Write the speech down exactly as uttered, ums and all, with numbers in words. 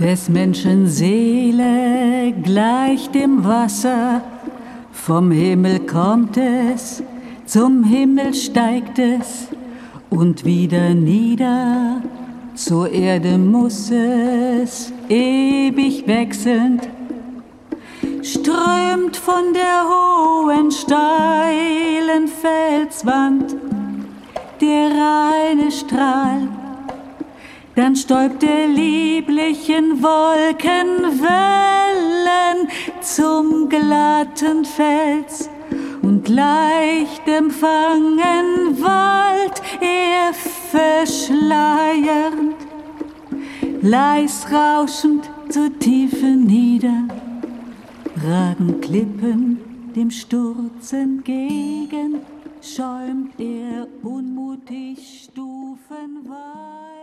Des Menschen Seele gleicht dem Wasser, vom Himmel kommt es, zum Himmel steigt es und wieder nieder, zur Erde muss es, ewig wechselnd, strömt von der hohen, steilen Felswand der reine Strahl, dann stäubt der lieblichen Wolkenwellen zum glatten Fels und leicht empfangen wallt er verschleiernd, leis rauschend zur Tiefe nieder, ragen Klippen dem Sturz entgegen, schäumt er unmutig stufenweit.